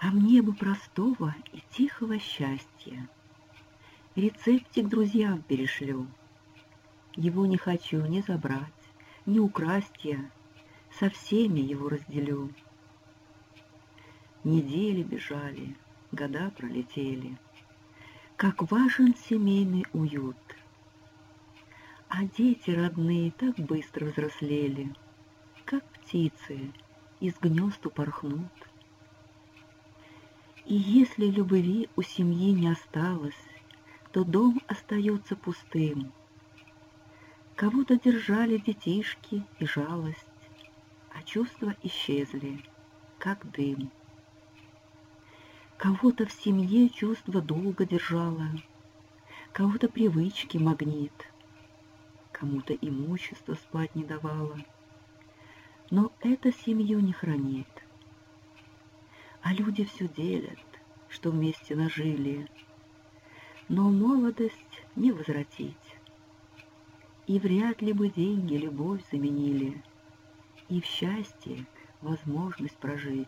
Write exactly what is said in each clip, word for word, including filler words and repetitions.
А мне бы простого и тихого счастья. Рецептик друзьям перешлю. Его не хочу ни забрать, ни украсть я, со всеми его разделю. Недели бежали, года пролетели, как важен семейный уют. А дети родные так быстро взрослели, как птицы из гнезд упорхнут. И если любви у семьи не осталось, то дом остается пустым. Кого-то держали детишки и жалость, а чувства исчезли, как дым. Кого-то в семье чувство долго держало, кого-то привычки магнит, кому-то имущество спать не давало. Но это семью не хранит. А люди все делят, что вместе нажили, но молодость не возвратить. И вряд ли бы деньги любовь заменили, и в счастье возможность прожить.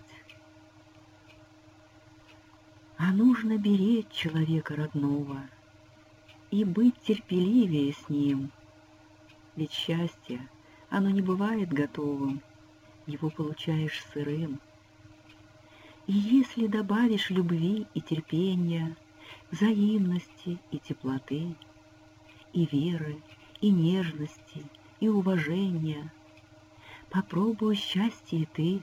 А нужно беречь человека родного и быть терпеливее с ним. Ведь счастье, оно не бывает готовым, его получаешь сырым. И если добавишь любви и терпения, взаимности и теплоты, и веры, и нежности, и уважения, попробуй счастье и ты.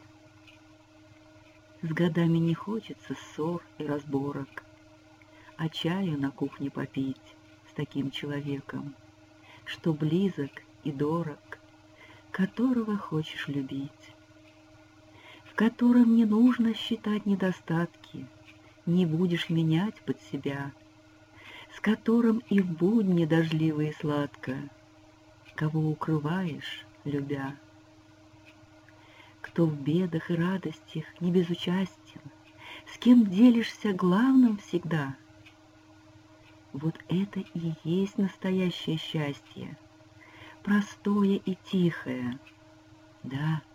С годами не хочется ссор и разборок, а чаю на кухне попить с таким человеком, что близок и дорог, которого хочешь любить, в котором не нужно считать недостатки, не будешь менять под себя, с которым и в будни дождливые сладко, кого укрываешь, любя. Кто в бедах и радостях не безучастен, с кем делишься главным всегда. Вот это и есть настоящее счастье, простое и тихое. Да,